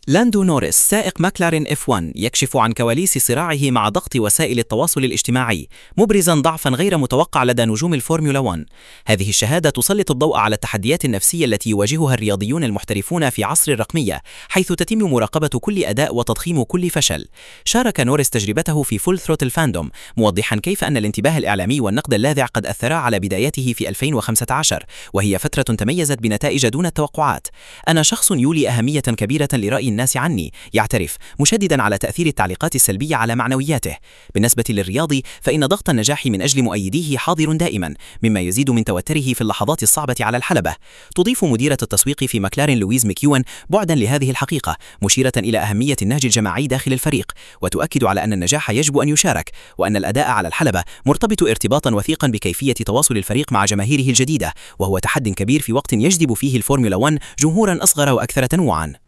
لاندو نوريس سائق ماكلارين F1 يكشف عن كواليس صراعه مع ضغط وسائل التواصل الاجتماعي، مبرزا ضعفا غير متوقع لدى نجوم الفورمولا 1. هذه الشهادة تسلط الضوء على التحديات النفسية التي يواجهها الرياضيون المحترفون في عصر الرقمية، حيث تتم مراقبة كل أداء وتضخيم كل فشل. شارك نوريس تجربته في فول ثروتل فاندوم، موضحا كيف أن الانتباه الإعلامي والنقد اللاذع قد أثرا على بدايته في 2015، وهي فترة تميزت بنتائج دون التوقعات. أنا شخص يولي أهمية كبيرة لرأي الناس عني، يعترف، مشددا على تأثير التعليقات السلبية على معنوياته. بالنسبة للرياضي فإن ضغط النجاح من أجل مؤيديه حاضر دائما، مما يزيد من توتره في اللحظات الصعبة على الحلبة. تضيف مديرة التسويق في ماكلارين لويز مكيون بعدا لهذه الحقيقة، مشيرة إلى أهمية النهج الجماعي داخل الفريق، وتؤكد على أن النجاح يجب أن يشارك، وأن الأداء على الحلبة مرتبط ارتباطا وثيقا بكيفية تواصل الفريق مع جماهيره الجديدة، وهو تحد كبير في وقت يجذب فيه الفورمولا 1 جمهورا أصغر وأكثر تنوعا.